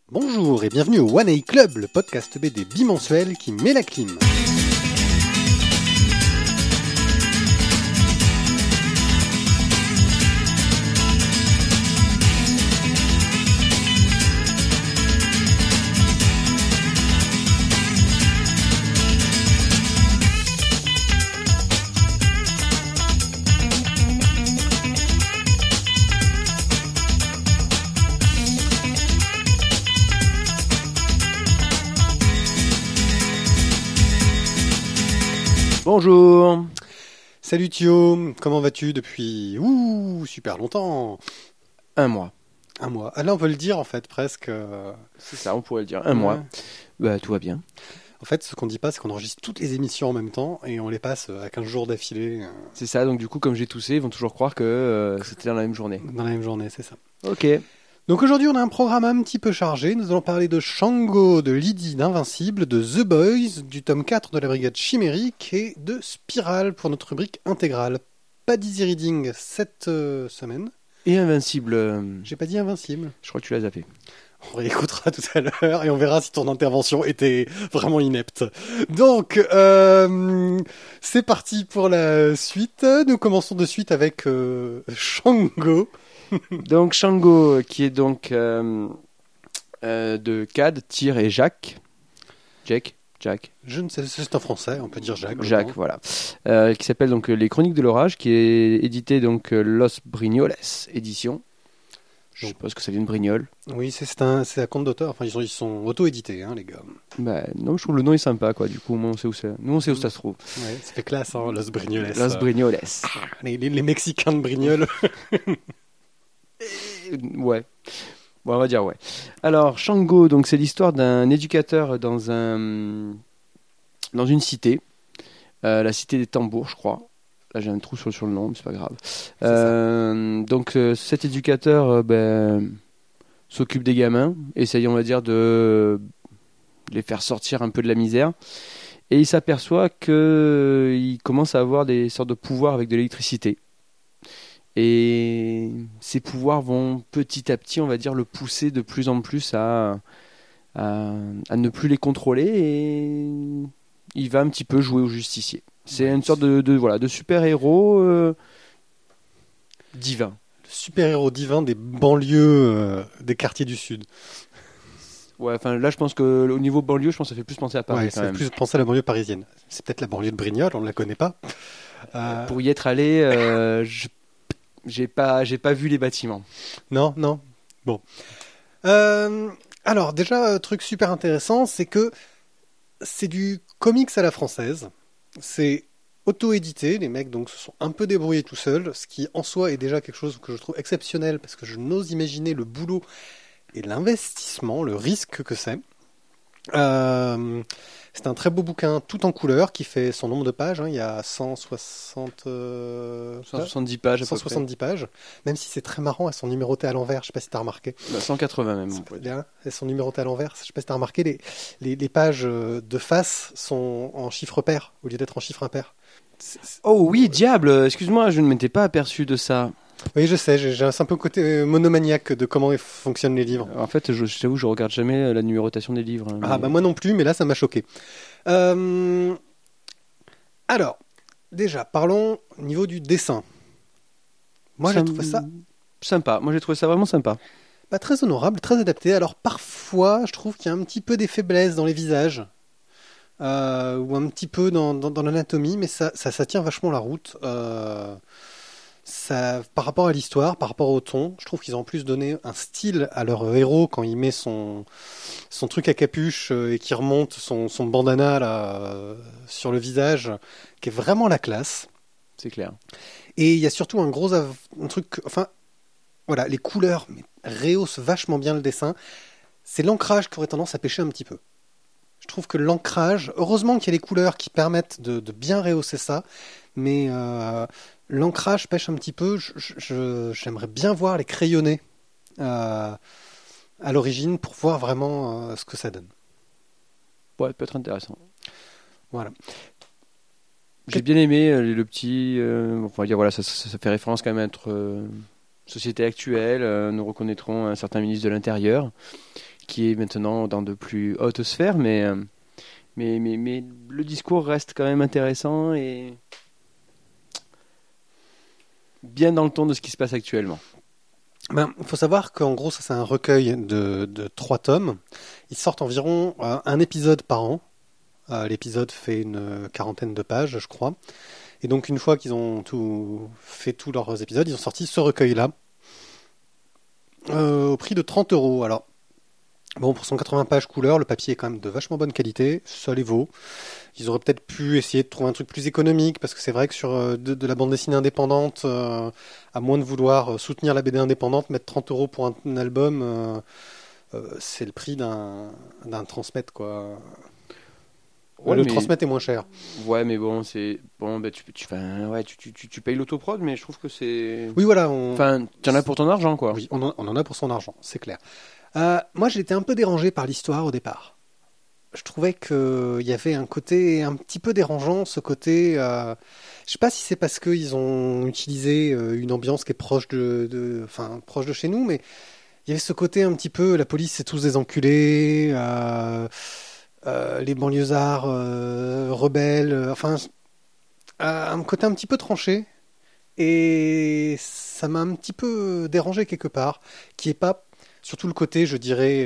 Bonjour et bienvenue au One A Club, le podcast BD bimensuel qui met la clim. Bonjour. Salut Thio, comment vas-tu depuis super longtemps? Un mois. Un mois. Ah là on peut le dire en fait presque. C'est ça, on pourrait le dire. Un mois. Bah tout va bien. En fait ce qu'on dit pas c'est qu'on enregistre toutes les émissions en même temps et on les passe à 15 jours d'affilée. C'est ça, donc du coup comme j'ai toussé, ils vont toujours croire que c'était dans la même journée. Dans la même journée, c'est ça. Ok. Donc aujourd'hui on a un programme un petit peu chargé, nous allons parler de Shango, de Lydie d'Invincible, de The Boys, du tome 4 de la Brigade Chimérique et de Spirale pour notre rubrique intégrale. Pas d'easy reading cette semaine. Et Invincible, J'ai pas dit Invincible. je crois que tu l'as zappé. On réécoutera tout à l'heure et on verra si ton intervention était vraiment inepte. Donc, c'est parti pour la suite. Nous commençons de suite avec Shango. Donc Shango, qui est donc de Cad, Tyr et Jack. Jack. Je ne sais, c'est un français, on peut dire Jacques. Jacques, voilà. Qui s'appelle donc Les Chroniques de l'Orage, qui est édité donc Los Brignoles édition. Je suppose que ça vient de Brignoles. Oui, c'est un compte d'auteur. Enfin, ils sont auto-édités, hein, les gars. Bah, non, je trouve le nom est sympa, quoi. Du coup, au moins, on sait où c'est. Nous, on sait où ça se trouve. Ouais, ça fait classe, hein, Los Brignoles. Los Brignoles. Les Mexicains de Brignoles. Ouais. Bon, on va dire ouais. Alors, Shango, donc c'est l'histoire d'un éducateur dans une cité, la cité des tambours, je crois. Là, j'ai un trou sur le nom, mais c'est pas grave. Donc, cet éducateur s'occupe des gamins, essaye, on va dire, de les faire sortir un peu de la misère. Et il s'aperçoit qu'il commence à avoir des sortes de pouvoirs avec de l'électricité. Et ces pouvoirs vont petit à petit, on va dire, le pousser de plus en plus à ne plus les contrôler et il va un petit peu jouer au justicier. C'est une sorte de super-héros divin. Le super-héros divin des banlieues des quartiers du Sud. Ouais, enfin là je pense que au niveau banlieue, je pense que ça fait plus penser à Paris Ouais, quand ça fait même. plus penser à la banlieue parisienne. C'est peut-être la banlieue de Brignoles, on ne la connaît pas. Pour y être allé, j'ai pas vu les bâtiments. Non. Bon. Alors, déjà, truc super intéressant, c'est que c'est du comics à la française. C'est auto-édité. Les mecs donc se sont un peu débrouillés tout seuls, ce qui en soi est déjà quelque chose que je trouve exceptionnel parce que je n'ose imaginer le boulot et l'investissement, le risque que c'est. C'est un très beau bouquin tout en couleur qui fait son nombre de pages, hein. Il y a 170 pages à peu près. 170 pages, même si c'est très marrant, elles sont numérotées à l'envers, je sais pas si tu as remarqué. 180 même. On pourrait dire. Bien, elles sont numérotées à l'envers, je sais pas si tu as remarqué, les pages de face sont en chiffres pairs au lieu d'être en chiffres impairs. Oh oui, diable, excuse-moi, je ne m'étais pas aperçu de ça. Oui, je sais, j'ai un peu côté monomaniaque de comment fonctionnent les livres. En fait, je t'avoue, je regarde jamais la numérotation des livres. Hein, Ah bah moi non plus, mais là ça m'a choqué. Alors, déjà, parlons au niveau du dessin. Moi j'ai trouvé ça sympa. Moi j'ai trouvé ça vraiment sympa. pas très honorable, très adapté. Alors parfois, je trouve qu'il y a un petit peu des faiblesses dans les visages. Ou un petit peu dans l'anatomie, mais ça tient vachement la route. Par rapport à l'histoire, par rapport au ton, je trouve qu'ils ont en plus donné un style à leur héros quand il met son truc à capuche et qui remonte son bandana là, sur le visage, qui est vraiment la classe. C'est clair. Et il y a surtout un truc, enfin, voilà, les couleurs rehaussent vachement bien le dessin. C'est l'ancrage qui aurait tendance à pêcher un petit peu. Je trouve que l'ancrage, heureusement qu'il y a les couleurs qui permettent de bien rehausser ça, mais l'ancrage pêche un petit peu. J'aimerais bien voir les crayonnés à l'origine pour voir vraiment ce que ça donne. Ouais, peut être intéressant. Voilà. J'ai bien aimé le petit. On va dire, voilà, ça fait référence quand même à notre société actuelle. Nous reconnaîtrons un certain ministre de l'Intérieur qui est maintenant dans de plus hautes sphères, mais le discours reste quand même intéressant et bien dans le ton de ce qui se passe actuellement. Il faut savoir qu'en gros, ça c'est un recueil de 3 tomes. Ils sortent environ un épisode par an. L'épisode fait une quarantaine de pages, je crois. Et donc, une fois qu'ils ont fait tous leurs épisodes, ils ont sorti ce recueil-là au prix de 30 €. Alors, bon, pour 180 pages couleur, le papier est quand même de vachement bonne qualité, ça les vaut. Ils auraient peut-être pu essayer de trouver un truc plus économique, parce que c'est vrai que sur de la bande dessinée indépendante, à moins de vouloir soutenir la BD indépendante, mettre 30 € pour un album, c'est le prix d'un transmette, quoi. Ouais, Le mais transmette est moins cher. ouais, mais bon, c'est bon, bah, enfin, ouais, tu payes l'autoprod, mais je trouve que c'est, Oui, voilà, enfin, tu en as pour ton argent, quoi. oui, on en a pour son argent, c'est clair. Moi, j'ai été un peu dérangé par l'histoire au départ. Je trouvais qu'il y avait un côté un petit peu dérangeant, ce côté. Je sais pas si c'est parce qu'ils ont utilisé une ambiance qui est proche enfin, proche de chez nous, mais il y avait ce côté un petit peu, la police c'est tous des enculés, les banlieusards rebelles, enfin, un côté un petit peu tranché. Et ça m'a un petit peu dérangé quelque part, qui est pas, surtout le côté, je dirais,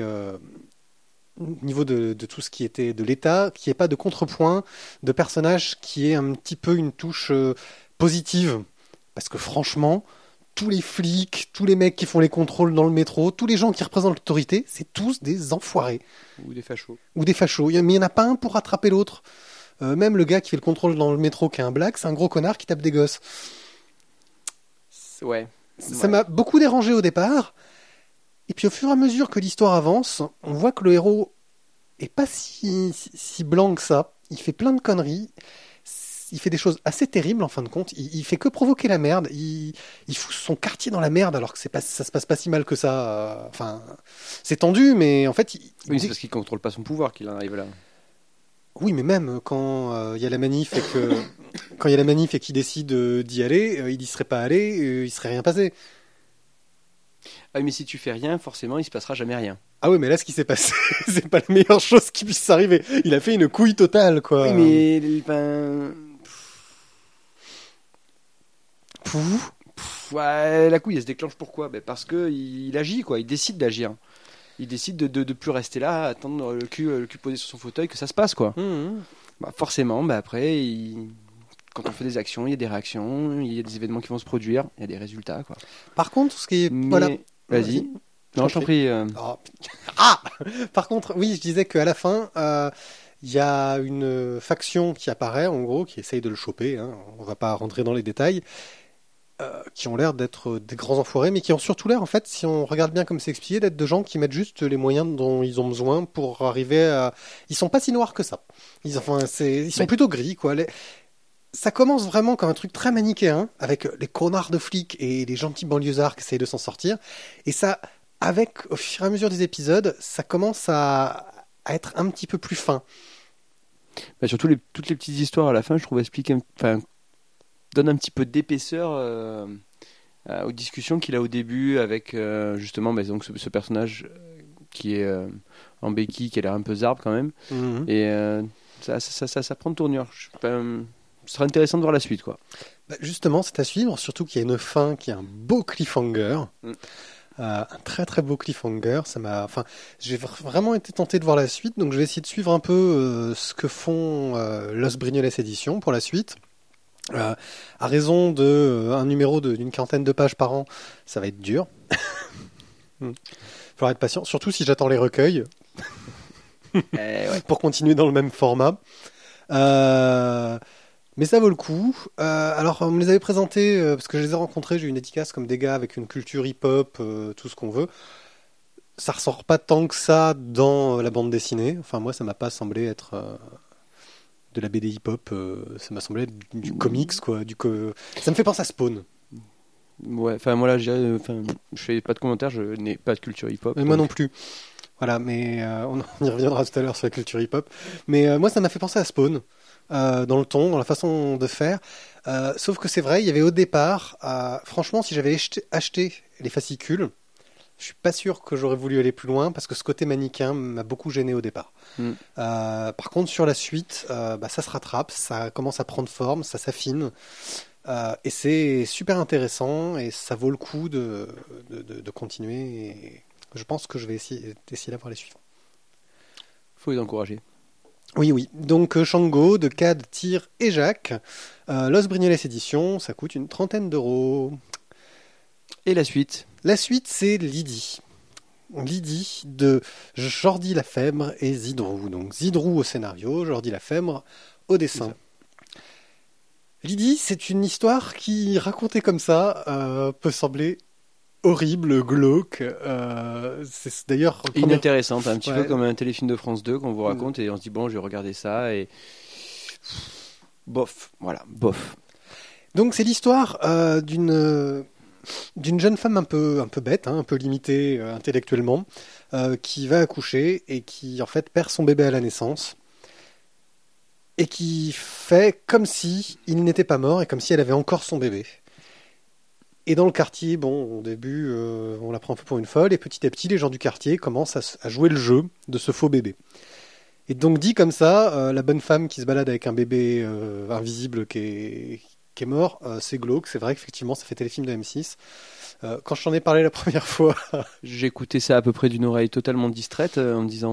au niveau de tout ce qui était de l'État, qui est pas de contrepoint de personnage qui est un petit peu une touche positive. Parce que franchement, tous les flics, tous les mecs qui font les contrôles dans le métro, tous les gens qui représentent l'autorité, c'est tous des enfoirés. Ou des fachos. Ou des fachos. Mais il n'y en a pas un pour rattraper l'autre. Même le gars qui fait le contrôle dans le métro, qui est un black, c'est un gros connard qui tape des gosses. Ouais. Ça m'a beaucoup dérangé au départ. Et puis au fur et à mesure que l'histoire avance, on voit que le héros est pas si blanc que ça. Il fait plein de conneries. Il fait des choses assez terribles en fin de compte. Il fait que provoquer la merde. Il fout son quartier dans la merde alors que ça se passe pas si mal que ça. Enfin, c'est tendu, mais en fait, Oui, c'est parce qu'il contrôle pas son pouvoir qu'il en arrive là. oui, mais même quand il y a la manif et que quand il y a la manif et qu'il décide d'y aller, il y serait pas allé, il serait rien passé. Ah, mais si tu fais rien, forcément, il se passera jamais rien. Ah oui, mais là, ce qui s'est passé, c'est pas la meilleure chose qui puisse arriver. Il a fait une couille totale, quoi. Oui, mais enfin, Pouf. ouais, la couille, elle se déclenche pourquoi? Ben parce que il agit, quoi. Il décide d'agir. Il décide de plus rester là, attendre le cul posé sur son fauteuil, que ça se passe, quoi. Mmh. Bah, forcément, bah après, quand on fait des actions, il y a des réactions, il y a des événements qui vont se produire, il y a des résultats, quoi. Par contre, ce qui est... Mais Voilà. vas-y. Non, je t'en prie. Oh, ah. Par contre, oui, je disais qu'à la fin, il y a une faction qui apparaît, en gros, qui essaye de le choper. Hein. On va pas rentrer dans les détails. Qui ont l'air d'être des grands enfoirés, mais qui ont surtout l'air, en fait, si on regarde bien comme c'est expliqué, d'être de gens qui mettent juste les moyens dont ils ont besoin pour arriver à... Ils sont pas si noirs que ça. Ils sont plutôt gris, quoi. Ça commence vraiment comme un truc très manichéen, avec les connards de flics et les gentils banlieusards qui essayent de s'en sortir. Et ça, au fur et à mesure des épisodes, ça commence à être un petit peu plus fin. Bah, surtout toutes les petites histoires à la fin, je trouve enfin, donne un petit peu d'épaisseur aux discussions qu'il a au début avec justement bah, donc ce personnage qui est en béquille, qui a l'air un peu zarbe quand même. Mhm. Et ça prend de tournure. Ce sera intéressant de voir la suite, quoi. Bah, justement, c'est à suivre, surtout qu'il y a une fin qui est un beau cliffhanger. Un très très beau cliffhanger. J'ai vraiment été tenté de voir la suite, donc je vais essayer de suivre un peu ce que font Los Brignoles Éditions pour la suite. À raison de un numéro d'une quarantaine de pages par an, ça va être dur. Il faudra être patient, surtout si j'attends les recueils Ouais. pour continuer dans le même format. Mais ça vaut le coup. Alors, on me les avait présentés, parce que je les ai rencontrés, j'ai eu une dédicace comme des gars avec une culture hip-hop, tout ce qu'on veut. Ça ressort pas tant que ça dans la bande dessinée. Enfin, moi, ça m'a pas semblé être de la BD hip-hop. Ça m'a semblé être du comics, quoi. Ça me fait penser à Spawn. Ouais, enfin moi là, je fais pas de commentaires, je n'ai pas de culture hip-hop. Et moi non plus. Voilà, mais on y reviendra tout à l'heure sur la culture hip-hop. Mais moi, ça m'a fait penser à Spawn, dans le ton, dans la façon de faire. Sauf que c'est vrai, il y avait au départ, franchement, si j'avais acheté les fascicules, Je suis pas sûr que j'aurais voulu aller plus loin parce que ce côté manichéen m'a beaucoup gêné au départ. Par contre, sur la suite, ça se rattrape, ça commence à prendre forme, ça s'affine. Et c'est super intéressant et ça vaut le coup de continuer. Et je pense que je vais essayer d'avoir les suivants. Faut les encourager. Oui, oui. Donc Shango de Cad, Tyr et Jacques. Los Brignoles édition, ça coûte une 30aine d'euros. Et la suite? La suite, c'est Lydie. Lydie de Jordi Lafèvre et Zidrou. Donc Zidrou au scénario, Jordi Lafèvre au dessin. Lydie, c'est une histoire qui, racontée comme ça, peut sembler horrible, glauque. C'est d'ailleurs inintéressante, un petit peu comme un téléfilm de France 2 qu'on vous raconte et on se dit bon, je vais regarder ça et bof, voilà, bof. Donc c'est l'histoire d'une jeune femme un peu bête, un peu limitée intellectuellement, qui va accoucher et qui en fait perd son bébé à la naissance. Et qui fait comme si il n'était pas mort et comme si elle avait encore son bébé. Et dans le quartier, au début, on la prend un peu pour une folle, et petit à petit, les gens du quartier commencent à jouer le jeu de ce faux bébé. Et donc, dit comme ça, la bonne femme qui se balade avec un bébé invisible qui est mort, c'est glauque. C'est vrai qu'effectivement, ça fait téléfilm de M6. Quand je t'en ai parlé la première fois... J'écoutais ça à peu près d'une oreille totalement distraite en me disant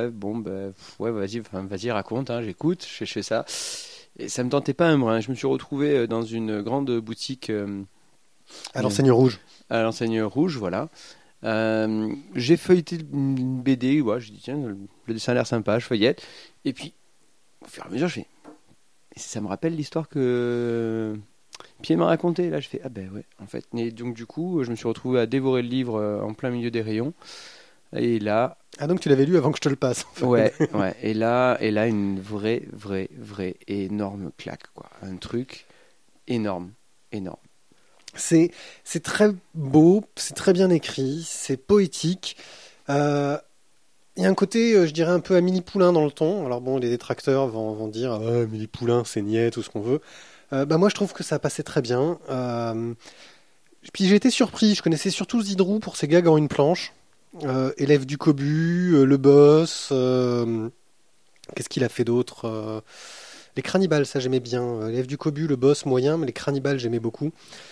vas-y raconte, j'écoute, je fais ça. Et ça me tentait pas un brin. Je me suis retrouvé dans une grande boutique à l'enseigne rouge. À l'enseigne rouge, voilà. J'ai feuilleté une BD, je dis tiens, le dessin a l'air sympa, je feuillette. Et puis, au fur et à mesure, je fais... Ça me rappelle l'histoire que... Pierre m'a raconté, là je fais en fait. Et donc du coup je me suis retrouvé à dévorer le livre en plein milieu des rayons. Et là... Ah donc tu l'avais lu avant que je te le passe en fait. Ouais. Et là une vraie énorme claque quoi. Un truc énorme. C'est très beau, c'est très bien écrit, c'est poétique. Il y a un côté, je dirais, un peu Amélie Poulain dans le ton. Alors bon, les détracteurs vont dire Amélie Poulain c'est niais, tout ce qu'on veut. Moi je trouve que ça passait très bien. Puis j'ai été surpris, je connaissais surtout Zidrou pour ses gags en une planche. Élève du Cobu, le boss, qu'est-ce qu'il a fait d'autre les Cranibales, ça j'aimais bien. Élève du Cobu, le boss moyen, mais les Cranibales j'aimais beaucoup.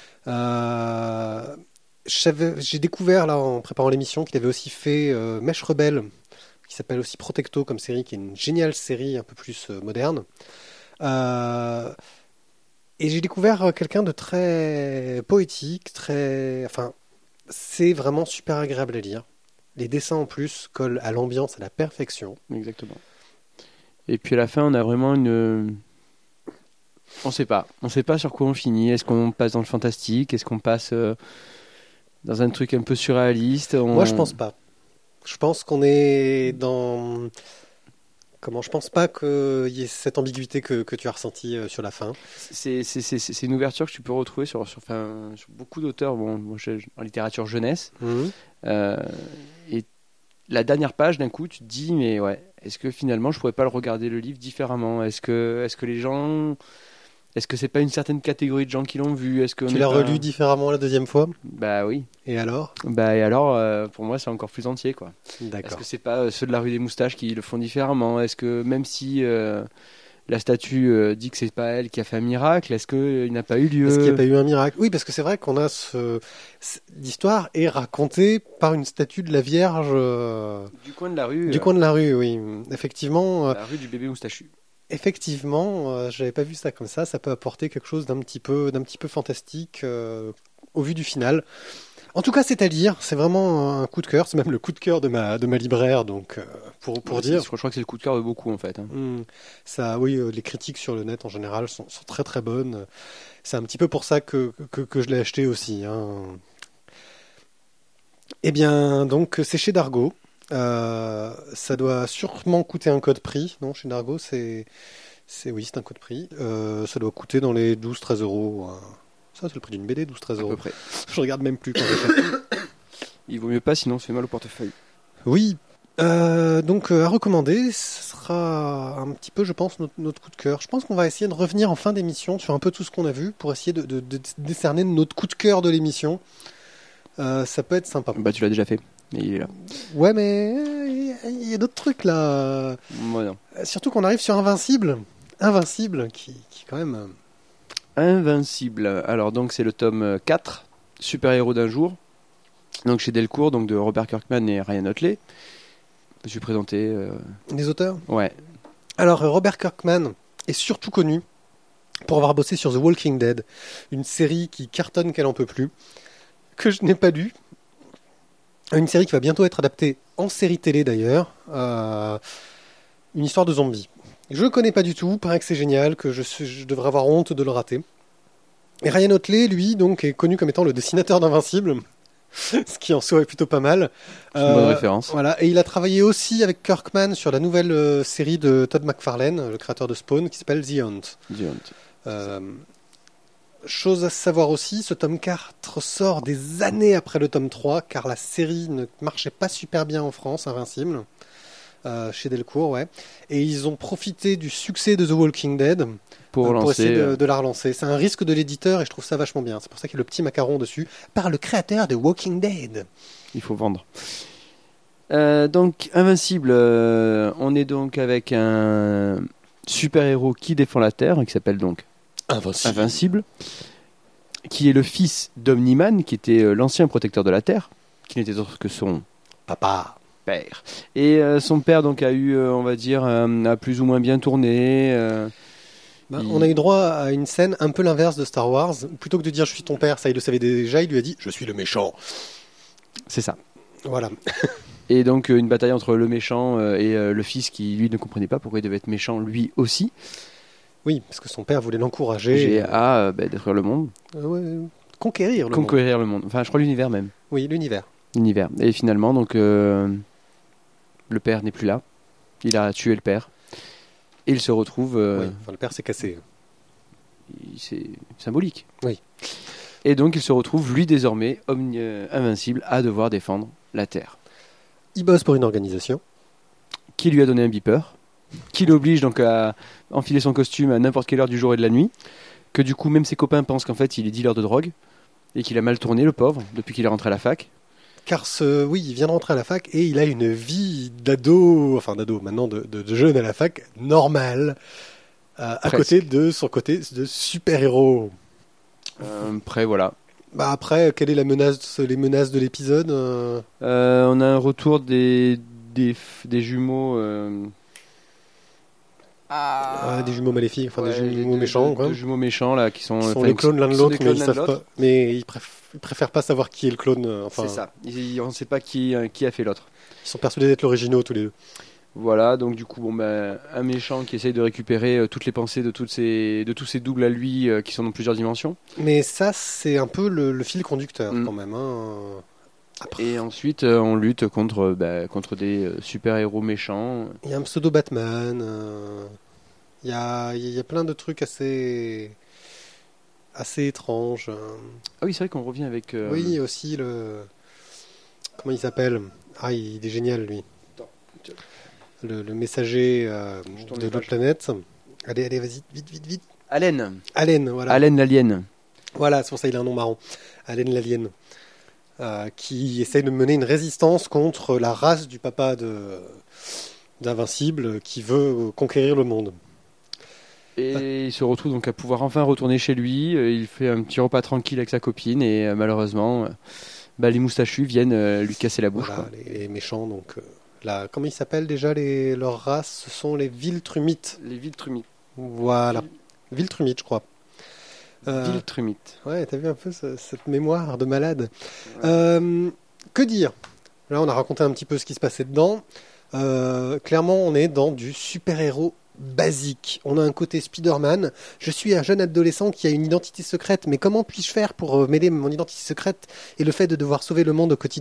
J'ai découvert là en préparant l'émission qu'il avait aussi fait Mèche Rebelle, qui s'appelle aussi Protecto comme série, qui est une géniale série un peu plus moderne. Et j'ai découvert quelqu'un de très poétique, c'est vraiment super agréable à lire. Les dessins en plus collent à l'ambiance à la perfection. Exactement. Et puis à la fin, on a vraiment une... On sait pas sur quoi on finit. Est-ce qu'on passe dans le fantastique? Est-ce qu'on passe dans un truc un peu surréaliste? Moi, je pense pas. Je pense qu'on est dans... Je pense pas qu'il y ait cette ambiguïté que tu as ressentie sur la fin. C'est une ouverture que tu peux retrouver sur beaucoup d'auteurs moi, en littérature jeunesse. Et la dernière page, d'un coup, tu te dis, mais est-ce que finalement, je pourrais pas le regarder le livre différemment? Est-ce que les gens... Est-ce que c'est pas une certaine catégorie de gens qui l'ont vu? Est-ce que tu l'as relu différemment la deuxième fois? Bah oui. Et alors? Pour moi, c'est encore plus entier, quoi. D'accord. Est-ce que c'est pas ceux de la rue des Moustaches qui le font différemment? Est-ce que même si la statue dit que c'est pas elle qui a fait un miracle, est-ce qu'il n'a pas eu lieu? Est-ce qu'il n'y a pas eu un miracle? Oui, parce que c'est vrai qu'on a l'histoire est racontée par une statue de la Vierge du coin de la rue. Du coin de la rue, oui. Effectivement. La rue du bébé moustachu. Effectivement, j'avais pas vu ça comme ça. Ça peut apporter quelque chose d'un petit peu fantastique au vu du final. En tout cas, c'est à lire. C'est vraiment un coup de cœur. C'est même le coup de cœur de ma libraire, donc pour dire. Je crois que c'est le coup de cœur de beaucoup en fait. Ça, oui, les critiques sur le net en général sont très très bonnes. C'est un petit peu pour ça que je l'ai acheté aussi. Eh bien, donc c'est chez Dargaud. Ça doit sûrement coûter un code prix. Non, chez Dargaud, c'est un code prix. Ça doit coûter dans les 12-13 euros. Ça, c'est le prix d'une BD, 12-13 euros. À peu près. Je regarde même plus quand j'achète. Il vaut mieux pas, sinon ça fait mal au portefeuille. Oui. Donc, à recommander, ce sera un petit peu, je pense, notre coup de cœur. Je pense qu'on va essayer de revenir en fin d'émission sur un peu tout ce qu'on a vu pour essayer de décerner notre coup de cœur de l'émission. Ça peut être sympa. Bah, tu l'as déjà fait. Il est là. Ouais, mais il y a d'autres trucs là. Moi, non. Surtout qu'on arrive sur Invincible. Invincible, qui quand même. Invincible. Alors, donc, c'est le tome 4, Super-héros d'un jour. Donc, chez Delcourt, donc de Robert Kirkman et Ryan Otley. Je suis présenté. Les auteurs. Ouais. Alors, Robert Kirkman est surtout connu pour avoir bossé sur The Walking Dead, une série qui cartonne qu'elle en peut plus, que je n'ai pas lu. Une série qui va bientôt être adaptée en série télé d'ailleurs. Une histoire de zombies. Je ne connais pas du tout, paraît que c'est génial, que je devrais avoir honte de le rater. Et Ryan Otley, lui, donc, est connu comme étant le dessinateur d'Invincible, ce qui en soi est plutôt pas mal. C'est une bonne référence. Voilà. Et il a travaillé aussi avec Kirkman sur la nouvelle série de Todd McFarlane, le créateur de Spawn, qui s'appelle The Hunt. The Hunt. Chose à savoir aussi, ce tome 4 sort des années après le tome 3, car la série ne marchait pas super bien en France, Invincible, chez Delcourt, ouais. Et ils ont profité du succès de The Walking Dead pour essayer de la relancer. C'est un risque de l'éditeur et je trouve ça vachement bien. C'est pour ça qu'il y a le petit macaron dessus, par le créateur de Walking Dead. Il faut vendre. Donc, Invincible, on est donc avec un super-héros qui défend la Terre, qui s'appelle donc Invincible, qui est le fils d'Omni-Man, qui était l'ancien protecteur de la Terre, qui n'était autre que son papa. Père. Et son père donc a eu, on va dire, a plus ou moins bien tourné. On a eu droit à une scène un peu l'inverse de Star Wars. Plutôt que de dire je suis ton père, ça il le savait déjà, il lui a dit je suis le méchant. C'est ça. Voilà. Et donc une bataille entre le méchant et le fils qui lui ne comprenait pas pourquoi il devait être méchant lui aussi. Oui, parce que son père voulait l'encourager à détruire le monde. Conquérir le monde. Enfin, je crois l'univers même. Oui, l'univers. Et finalement, donc, le père n'est plus là. Il a tué le père. Et il se retrouve... le père s'est cassé. C'est symbolique. Oui. Et donc, il se retrouve, lui, désormais, invincible, à devoir défendre la Terre. Il bosse pour une organisation. Qui lui a donné un beeper. Qui l'oblige donc à enfiler son costume à n'importe quelle heure du jour et de la nuit. Que du coup, même ses copains pensent qu'en fait, il est dealer de drogue. Et qu'il a mal tourné, le pauvre, depuis qu'il est rentré à la fac. Car il vient de rentrer à la fac et il a une vie d'ado, maintenant de jeune à la fac, normale, à côté de son côté de super-héros. Après, voilà. Après, quelle est les menaces de l'épisode On a un retour des jumeaux... des jumeaux maléfiques, des jumeaux méchants. Des jumeaux méchants, là, qui sont les clones l'un de l'autre, mais ils savent pas. Mais ils préfèrent pas savoir qui est le clone. C'est ça. On ne sait pas qui a fait l'autre. Ils sont persuadés d'être l'originaux, tous les deux. Voilà, donc du coup, un méchant qui essaye de récupérer toutes les pensées de tous ces doubles à lui qui sont dans plusieurs dimensions. Mais ça, c'est un peu le fil conducteur, quand même. Après. Et ensuite, on lutte contre des super-héros méchants. Il y a un pseudo-Batman. Il y a plein de trucs assez étranges. Ah oui, c'est vrai qu'on revient avec... Oui, aussi comment il s'appelle ? Il est génial, lui. Le messager de l'autre planète. Allez, vas-y, vite. Allen, voilà. Allen l'alien. Voilà, c'est pour ça qu'il a un nom marrant. Allen l'alien. Qui essaye de mener une résistance contre la race du papa d'Invincible qui veut conquérir le monde. Et il se retrouve donc à pouvoir enfin retourner chez lui. Il fait un petit repas tranquille avec sa copine et malheureusement, les moustachus viennent lui casser la bouche. Voilà, les méchants. Donc, comment ils s'appellent déjà leur race ? Ce sont les Viltrumites. Les Viltrumites. Voilà. Viltrumites, je crois. Viltrumite. Ouais, t'as vu un peu cette mémoire de malade. Ouais. Que dire ? Là, on a raconté un petit peu ce qui se passait dedans. Clairement, on est dans du super-héros basique. On a un côté Spider-Man. Je suis un jeune adolescent qui a une identité secrète, mais comment puis-je faire pour mêler mon identité secrète et le fait de devoir sauver le monde au quotidien ?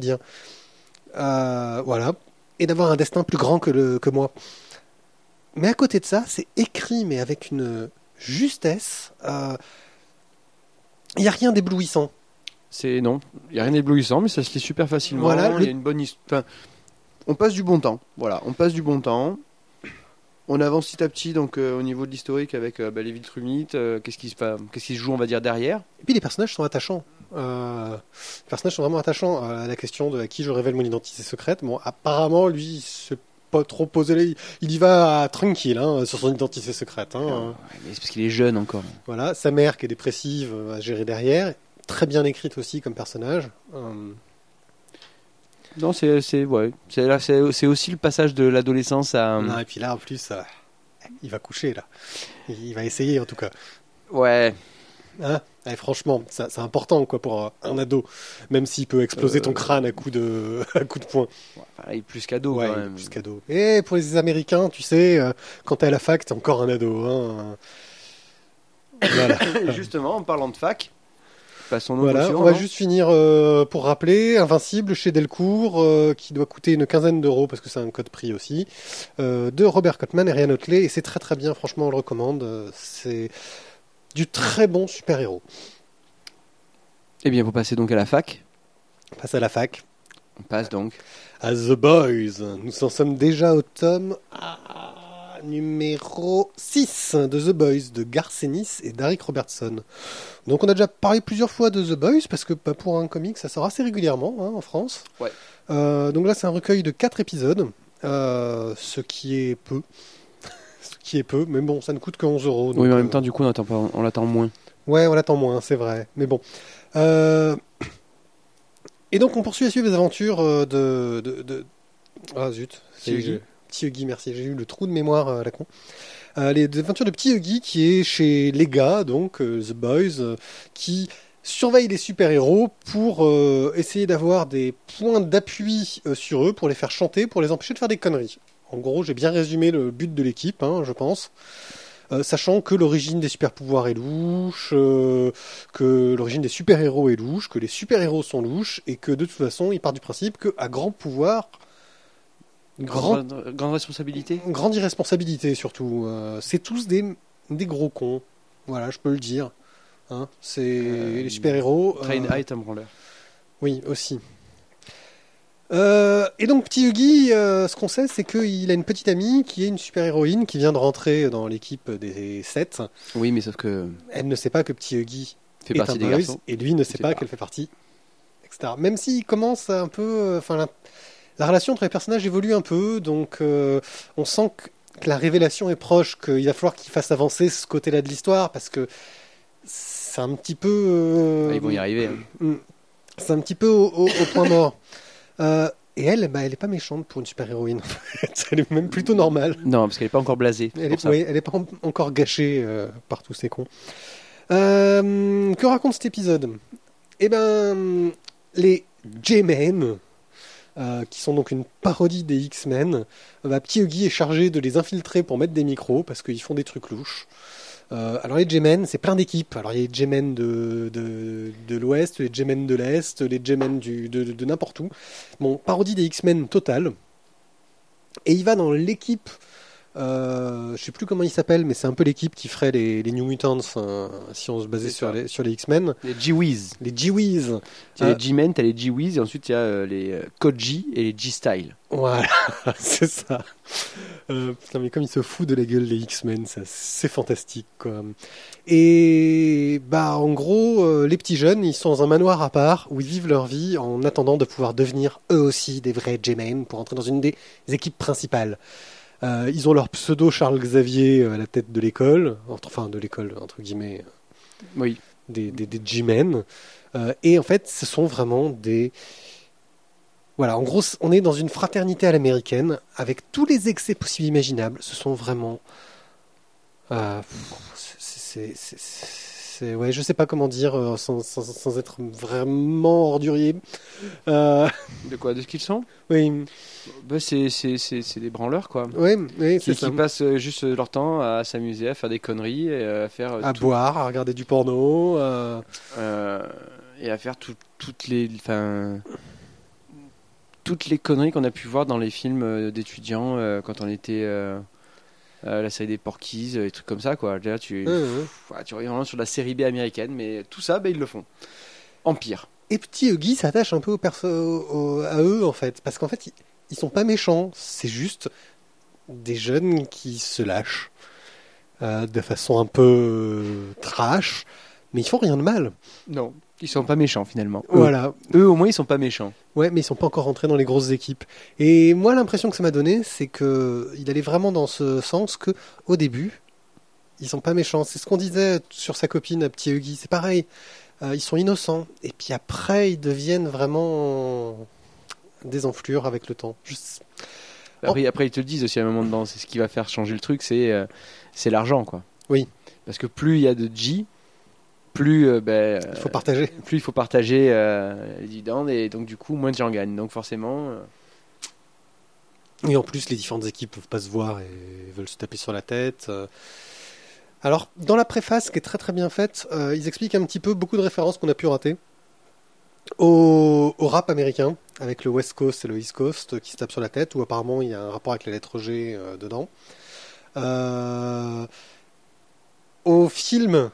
Voilà. Et d'avoir un destin plus grand que moi. Mais à côté de ça, c'est écrit, mais avec une justesse... Il n'y a rien d'éblouissant. Non, il n'y a rien d'éblouissant, mais ça se lit super facilement. Voilà, il y a une bonne histoire. On passe du bon temps. Voilà, on passe du bon temps. On avance petit à petit donc au niveau de l'historique avec les Viltrumites, qu'est-ce qui se joue, on va dire, derrière. Et puis les personnages sont attachants. Les personnages sont vraiment attachants. À la question de à qui je révèle mon identité secrète, bon, apparemment, lui, il se pas trop posé il y va tranquille sur son identité secrète. Ouais, mais c'est parce qu'il est jeune encore. Voilà, sa mère qui est dépressive à gérer derrière, très bien écrite aussi comme personnage. Non, c'est aussi le passage de l'adolescence à. Non, et puis là, en plus, il va coucher là. Il va essayer en tout cas. Ouais. Ouais, franchement, c'est important quoi pour un ado, même s'il peut exploser ton crâne à coup de poing. Ouais, pareil, plus qu'ado Ouais, quand même. plus qu'ado. Et pour les Américains, tu sais, quand t'es à la fac, t'es encore un ado. Voilà. Et justement, en parlant de fac, passons nos Voilà, notions, on va non juste finir pour rappeler Invincible chez Delcourt, qui doit coûter une quinzaine d'euros parce que c'est un code prix aussi, de Robert Cotman et Ryan Otley, et c'est très très bien, franchement on le recommande, c'est du très bon super-héros. Eh bien, pour passer donc à la fac, On passe à la fac, on passe donc. à The Boys, nous en sommes déjà au tome numéro 6 de The Boys, de Garth Ennis et Darick Robertson. Donc on a déjà parlé plusieurs fois de The Boys, parce que pour un comic, ça sort assez régulièrement en France. Ouais. Donc là, c'est un recueil de 4 épisodes, ce qui est peu. Ce qui est peu, mais bon, ça ne coûte que 11 euros. Oui, mais en même temps, du coup, on l'attend moins. Ouais, on l'attend moins, c'est vrai. Mais bon. Et donc, on poursuit à suivre les aventures Ah zut. Petit Huggy. Petit Huggy, merci. J'ai eu le trou de mémoire à la con. Les aventures de Petit Huggy qui est chez les gars, donc The Boys, qui surveille les super-héros pour essayer d'avoir des points d'appui sur eux, pour les faire chanter, pour les empêcher de faire des conneries. En gros, j'ai bien résumé le but de l'équipe, je pense. Sachant que l'origine des super-pouvoirs est louche, que l'origine des super-héros est louche, que les super-héros sont louches, et que de toute façon, ils partent du principe qu'à grand pouvoir, Grande responsabilité. grande irresponsabilité surtout. C'est tous des gros cons. Voilà, je peux le dire. C'est les super-héros. Train Item Roller. Oui, aussi. Et donc, Petit Huggy, ce qu'on sait, c'est qu'il a une petite amie qui est une super-héroïne qui vient de rentrer dans l'équipe des 7. Oui, mais sauf que. Elle ne sait pas que Petit Huggy Fait est partie un des boys, garçons. et lui ne sait pas qu'elle fait partie, etc. Même s'il commence un peu... la relation entre les personnages évolue un peu, donc on sent que la révélation est proche, qu'il va falloir qu'il fasse avancer ce côté-là de l'histoire, parce que c'est un petit peu... Ils vont y arriver. C'est un petit peu au point mort. Et elle, elle est pas méchante pour une super-héroïne. En fait. Elle est même plutôt normale. Non, parce qu'elle n'est pas encore blasée. Elle est pas encore gâchée par tous ces cons. Que raconte cet épisode? Eh ben, les J-Men, qui sont donc une parodie des X-Men, Petit Huggy est chargé de les infiltrer pour mettre des micros, parce qu'ils font des trucs louches. Alors les J-Men, c'est plein d'équipes. Alors il y a les J-Men de l'Ouest, les J-Men de l'Est, les J-Men de n'importe où. Bon, parodie des X-Men totale. Et il va dans l'équipe, je sais plus comment il s'appelle, mais c'est un peu l'équipe qui ferait les New Mutants, si on se basait sur les X-Men. Les G-Wiz. Les G-Wiz. Tu as les G-Men, tu as les G-Wiz, et ensuite il y a les Koji et les G-Style. Voilà, c'est ça. Putain, mais comme il se fout de la gueule des X-Men, c'est fantastique, quoi. Et en gros, les petits jeunes, ils sont dans un manoir à part où ils vivent leur vie en attendant de pouvoir devenir eux aussi des vrais J-Men pour entrer dans une des équipes principales. Ils ont leur pseudo Charles Xavier à la tête de l'école, enfin de l'école entre guillemets, Oui. des G-Men. Et en fait, ce sont vraiment des... Voilà, en gros, on est dans une fraternité à l'américaine, avec tous les excès possibles et imaginables. Ce sont vraiment... ouais, je sais pas comment dire sans être vraiment ordurier. De quoi? De ce qu'ils sont? Oui, C'est des branleurs, quoi. oui, c'est ça. Qui passent juste leur temps à s'amuser, à faire des conneries, et à faire... À boire, à regarder du porno. Et à faire toutes les... toutes les conneries qu'on a pu voir dans les films d'étudiants quand on était la série des Porky's, des trucs comme ça, quoi. Là, tu reviens vraiment sur la série B américaine, mais tout ça, ils le font. En pire. Et Petit Huggy s'attache un peu à eux, en fait. Parce qu'en fait, ils sont pas méchants. C'est juste des jeunes qui se lâchent de façon un peu trash, mais ils font rien de mal. Non. Ils sont pas méchants finalement. Voilà. Eux au moins ils sont pas méchants. Ouais, mais ils sont pas encore rentrés dans les grosses équipes. Et moi, l'impression que ça m'a donné, c'est que il allait vraiment dans ce sens que, au début, ils sont pas méchants. C'est ce qu'on disait sur sa copine, Petit Huggy. C'est pareil. Ils sont innocents. Et puis après, ils deviennent vraiment des enflures avec le temps. Après ils te le disent aussi à un moment dedans. C'est ce qui va faire changer le truc, c'est l'argent quoi. Oui. Parce que plus il y a de G, plus Il faut partager. plus il faut partager les dividendes et donc du coup moins de gens gagnent. Donc forcément. Et en plus, les différentes équipes peuvent pas se voir et veulent se taper sur la tête. Alors, dans la préface, qui est très très bien faite, ils expliquent un petit peu beaucoup de références qu'on a pu rater au rap américain, avec le West Coast et le East Coast qui se tapent sur la tête, où apparemment il y a un rapport avec la lettre G dedans. Au film,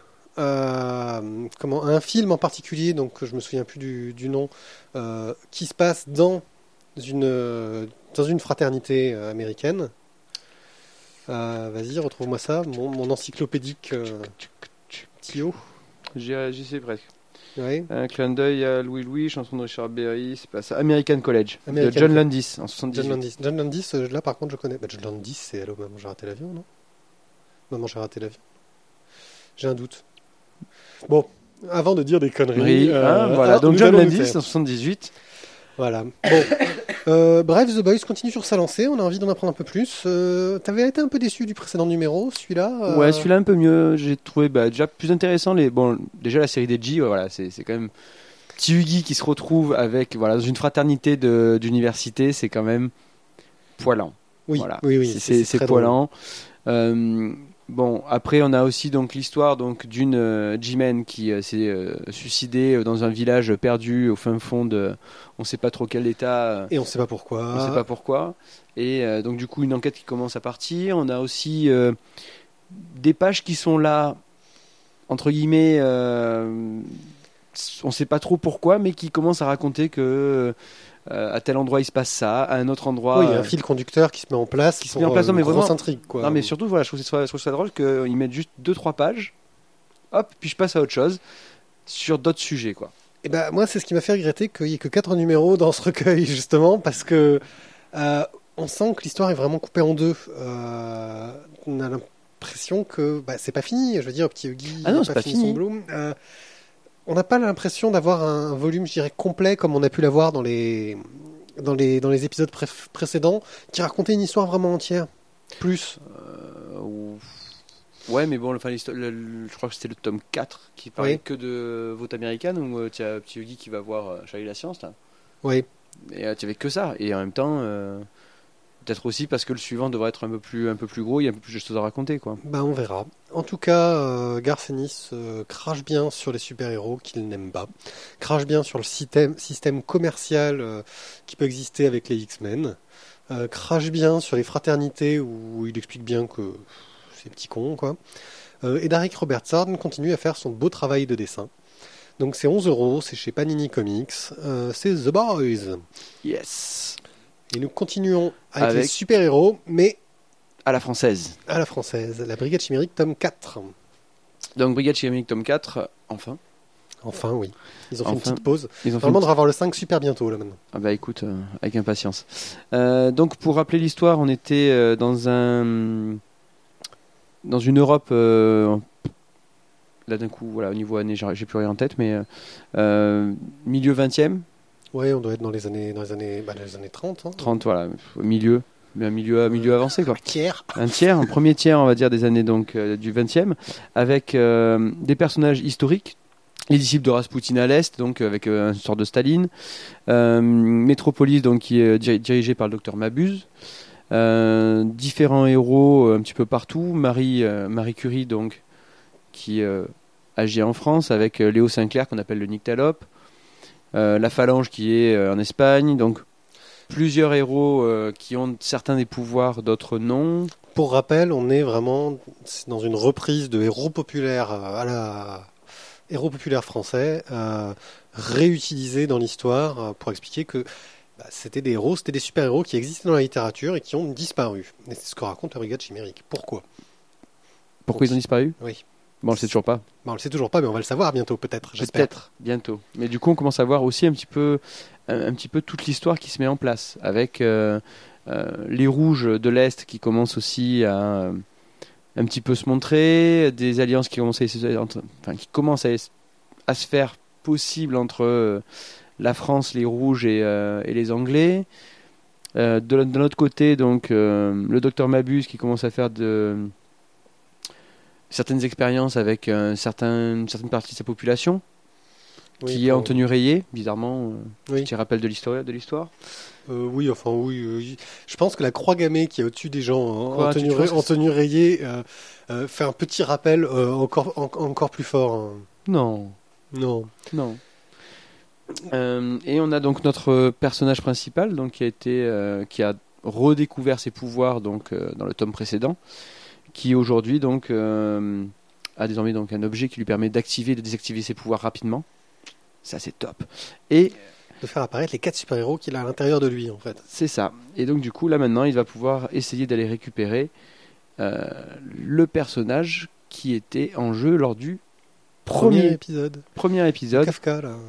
un film en particulier, donc je me souviens plus du nom, qui se passe dans une fraternité américaine. Vas-y, retrouve-moi ça, mon encyclopédique Tio. J'y sais presque. Ouais. Un clin d'œil à Louis Louis, chanson de Richard Berry, c'est pas ça. American College, American de John College. Landis en 78. John Landis, là par contre je connais. John Landis, c'est Allô, maman, j'ai raté l'avion, non? Maman, j'ai raté l'avion. J'ai un doute. Bon, avant de dire des conneries. Voilà, donc John Landis en 78. Voilà. Bon. Bref, The Boys continue sur sa lancée, on a envie d'en apprendre un peu plus. T'avais été un peu déçu du précédent numéro, celui-là Ouais, celui-là un peu mieux, j'ai trouvé déjà plus intéressant. Déjà la série des G, voilà, c'est quand même petit Huggy qui se retrouve avec, voilà, dans une fraternité d'université, c'est quand même poilant. Oui, voilà. oui, c'est poilant. Bon, après on a aussi donc l'histoire donc d'une G-Man qui s'est suicidée dans un village perdu au fin fond de, on sait pas trop quel état. Et on sait pas pourquoi. On sait pas pourquoi. Et donc du coup une enquête qui commence à partir. On a aussi des pages qui sont là entre guillemets. On sait pas trop pourquoi, mais qui commencent à raconter que à tel endroit il se passe ça, à un autre endroit. Oui, il y a un fil conducteur qui se met en place, qui se met en place, non, mais grosse vraiment intrigue, quoi. Non, mais surtout, voilà, je trouve ça drôle qu'ils mettent juste 2-3 pages, hop, puis je passe à autre chose sur d'autres sujets, quoi. Et ben moi, c'est ce qui m'a fait regretter qu'il n'y ait que 4 numéros dans ce recueil, justement, parce que on sent que l'histoire est vraiment coupée en deux. On a l'impression que c'est pas fini. Je veux dire, Petit Huggy non, n'a c'est pas pas fini son fini. Bloom. On n'a pas l'impression d'avoir un volume, je dirais, complet comme on a pu l'avoir dans les épisodes précédents, qui racontait une histoire vraiment entière. Plus. Ouais, mais bon, enfin, je crois que c'était le tome 4 qui parlait que de vote américaine, où tu as Petit Huggy qui va voir Charlie la science, là. Oui. Et tu avais que ça. Et en même temps, peut-être aussi parce que le suivant devrait être un peu plus gros, il y a un peu plus de choses à raconter, quoi. On verra. En tout cas, Garth Ennis crache bien sur les super-héros qu'il n'aime pas. Crache bien sur le système commercial qui peut exister avec les X-Men. Crache bien sur les fraternités où il explique bien que c'est petit con, quoi. Et Derek Robertson continue à faire son beau travail de dessin. Donc c'est 11€, c'est chez Panini Comics. C'est The Boys. Yes. Et nous continuons avec les super-héros, mais à la française. À la française. La Brigade Chimérique, tome 4. Donc Brigade Chimérique, tome 4, enfin. Enfin, oui. Ils ont fait une petite pause. Normalement, on devrait avoir le 5 super bientôt, là, maintenant. Ah bah écoute, avec impatience. Donc pour rappeler l'histoire, on était dans une Europe... là d'un coup, voilà, au niveau année, j'ai plus rien en tête, mais milieu 20e. Ouais, on doit être dans les années 30. Hein. 30, voilà, milieu avancé, quoi. Un tiers, un premier tiers, on va dire, des années donc du 20e, avec des personnages historiques, les disciples de Rasputin à l'Est, donc avec une sorte de Staline, Métropolis, donc qui est dirigé par le docteur Mabuse, différents héros un petit peu partout, Marie Curie, donc, qui agit en France, avec Léo Sinclair, qu'on appelle le Nyctalope, la Phalange, qui est en Espagne, donc plusieurs héros qui ont certains des pouvoirs, d'autres non. Pour rappel, on est vraiment dans une reprise de héros populaires héros populaires français, réutilisés dans l'histoire pour expliquer que c'était des super-héros qui existaient dans la littérature et qui ont disparu. Et c'est ce que raconte la Brigade Chimérique. Pourquoi ils ont disparu ? Oui. Bon, on le sait toujours pas. On le sait toujours pas, mais on va le savoir bientôt, peut-être, j'espère. Peut-être, bientôt. Mais du coup, on commence à voir aussi un petit peu toute l'histoire qui se met en place, avec les rouges de l'Est qui commencent aussi à un petit peu se montrer, des alliances qui commencent à se faire possible entre la France, les rouges et les Anglais. De l'autre côté, donc, le docteur Mabuse qui commence à faire certaines expériences avec certaines parties de sa population, qui est en tenue rayée, bizarrement. Petit rappel de l'histoire. Oui. Je pense que la croix gammée qui est au-dessus des gens en tenue rayée fait un petit rappel encore plus fort. Hein. Non. Et on a donc notre personnage principal, donc qui a redécouvert ses pouvoirs donc dans le tome précédent, qui aujourd'hui donc a désormais donc un objet qui lui permet d'activer et de désactiver ses pouvoirs rapidement. Ça c'est top. Et de faire apparaître les 4 super-héros qu'il a à l'intérieur de lui en fait. C'est ça. Et donc du coup là maintenant il va pouvoir essayer d'aller récupérer le personnage qui était en jeu lors du premier épisode. Le Kafka là.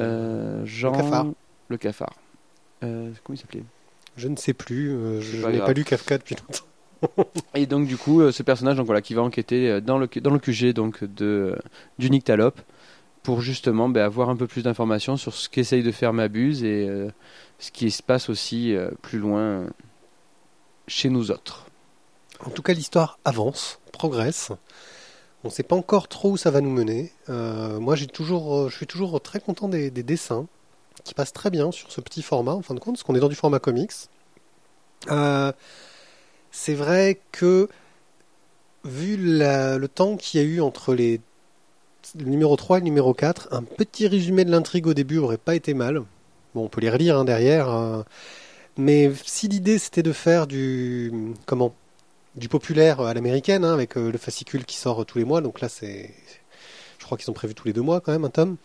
Le cafard. Comment il s'appelait ? Je ne sais plus. Je n'ai pas lu Kafka depuis longtemps. Et donc du coup ce personnage donc voilà qui va enquêter dans le QG donc du Nyctalope pour justement avoir un peu plus d'informations sur ce qu'essaye de faire Mabuse et ce qui se passe aussi plus loin chez nous autres. En tout cas, l'histoire avance, progresse. On ne sait pas encore trop où ça va nous mener. Moi, je suis toujours très content des dessins qui passent très bien sur ce petit format, en fin de compte, parce qu'on est dans du format comics. C'est vrai que, vu le temps qu'il y a eu entre le numéro 3 et le numéro 4, un petit résumé de l'intrigue au début aurait pas été mal. Bon, on peut les relire derrière. Mais si l'idée c'était de faire du populaire à l'américaine, avec le fascicule qui sort tous les mois, donc là je crois qu'ils ont prévu tous les 2 mois quand même un tome.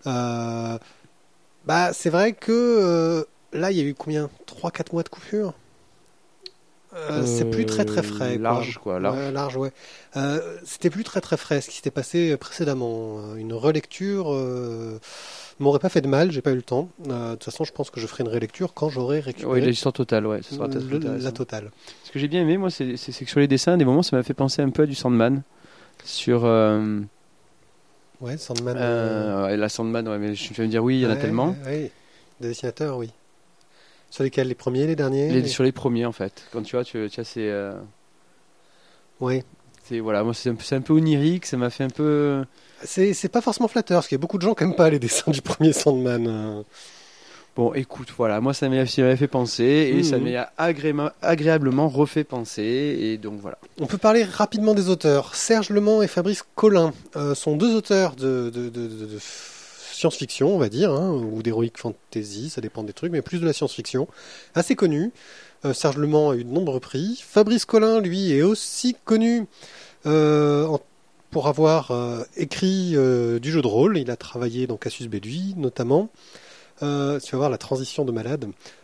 C'est vrai que là il y a eu combien 3-4 mois de coupure. C'est plus très très frais. Large. Ouais. C'était plus très très frais ce qui s'était passé précédemment. Une relecture m'aurait pas fait de mal, j'ai pas eu le temps. De toute façon, je pense que je ferai une relecture quand j'aurai récupéré l'histoire totale, ce sera la totale. Ce que j'ai bien aimé, moi, c'est que sur les dessins, à des moments, ça m'a fait penser un peu à du Sandman. Sur. Sandman. La Sandman, mais je vais me dire oui, il y en a tellement. Oui, des dessinateurs, oui. Sur lesquels les premiers, les derniers Sur les premiers, en fait. Quand tu as ces. Oui. Voilà, moi, c'est un peu onirique, ça m'a fait un peu. C'est pas forcément flatteur, parce qu'il y a beaucoup de gens qui n'aiment pas les dessins du premier Sandman. Bon, écoute, voilà, moi ça m'avait fait penser et ça m'a agréablement refait penser et donc voilà. On peut parler rapidement des auteurs. Serge Lemand et Fabrice Collin sont 2 auteurs de science-fiction, on va dire, ou d'heroic fantasy, ça dépend des trucs, mais plus de la science-fiction, assez connus. Serge Lemand a eu de nombreux prix. Fabrice Collin, lui, est aussi connu pour avoir écrit du jeu de rôle. Il a travaillé dans Cassius Belli, notamment. Tu vas voir la transition de malade.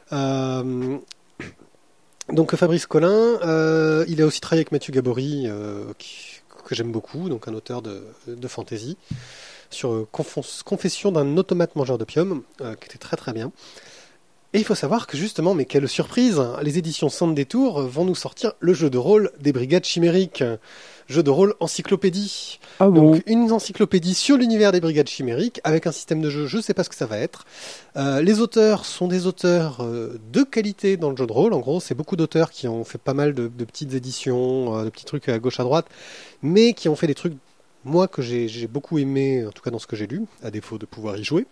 Donc Fabrice Collin, il a aussi travaillé avec Mathieu Gabory, que j'aime beaucoup, donc un auteur de fantasy, sur Confession d'un automate mangeur d'opium, qui était très très bien. Et il faut savoir que justement, mais quelle surprise, les éditions Sans Détour vont nous sortir le jeu de rôle des Brigades Chimériques. Jeu de rôle encyclopédie. Ah bon. Donc une encyclopédie sur l'univers des Brigades Chimériques avec un système de jeu, je ne sais pas ce que ça va être. Les auteurs sont des auteurs de qualité dans le jeu de rôle. En gros, c'est beaucoup d'auteurs qui ont fait pas mal de petites éditions, de petits trucs à gauche à droite, mais qui ont fait des trucs, moi, que j'ai beaucoup aimé, en tout cas dans ce que j'ai lu, à défaut de pouvoir y jouer.